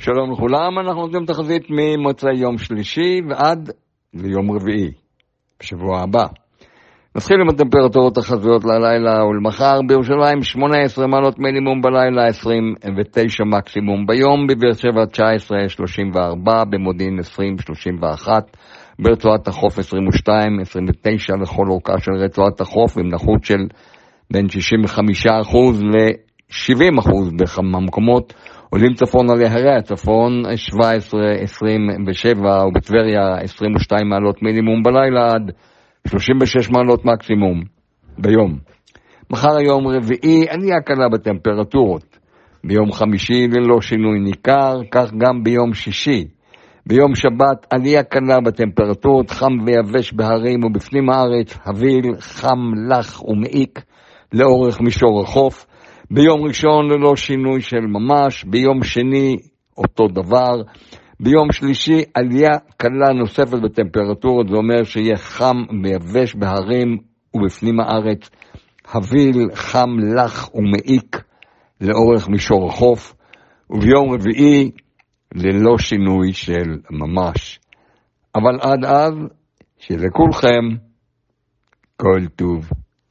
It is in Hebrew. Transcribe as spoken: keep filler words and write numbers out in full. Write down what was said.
שלום לכולם, אנחנו נותנים תחזית ממוצאי יום שלישי ועד ליום רביעי, בשבוע הבא. נתחיל עם הטמפרטורות החזויות ללילה ולמחר. בירושלים שמונה עשרה מעלות מינימום בלילה, עשרים ותשע מקסימום ביום. בבאר שבע תשע עשרה שלושים וארבע, במודיעין עשרים שלושים ואחת, ברצועת החוף עשרים ושתיים עשרים ותשע לכל אורכה של רצועת החוף, עם נחות של בין שישים וחמישה אחוז ל-שבעים אחוז בכמה מקומות. עולים צפון על יערי הצפון שבע עשרה עשרים ושבע, ובטבריה עשרים ושתיים מעלות מינימום בלילה עד שלושים ושש מעלות מקסימום ביום. מחר היום רביעי עלייה קלה בטמפרטורות. ביום חמישי ללא שינוי ניכר, כך גם ביום שישי. ביום שבת עלייה קלה בטמפרטורות, חם ויבש בהרים ובפנים הארץ, הביל חם לח ומעיק לאורך מישור החוף. ביום ראשון ללא שינוי של ממש, ביום שני אותו דבר. ביום שלישי עלייה קלה נוספת בטמפרטורות, זה אומר שיהיה חם ויבש בהרים ובפנים הארץ, הביל חם לח ומעיק לאורך מישור החוף. וביום רביעי ללא שינוי של ממש. אבל עד אז שלכולכם כל טוב.